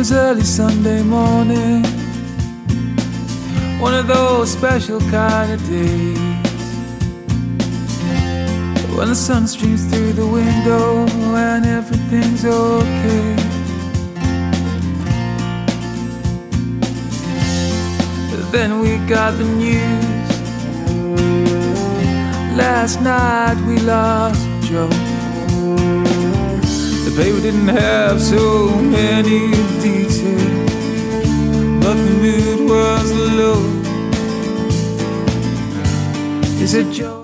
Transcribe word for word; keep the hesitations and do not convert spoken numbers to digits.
was early Sunday morning, one of those special kind of days when the sun streams through the window and everything's okay. But then we got the news. Last night we lost Joe. The paper didn't have so many details, but the mood was low. Is it Joe?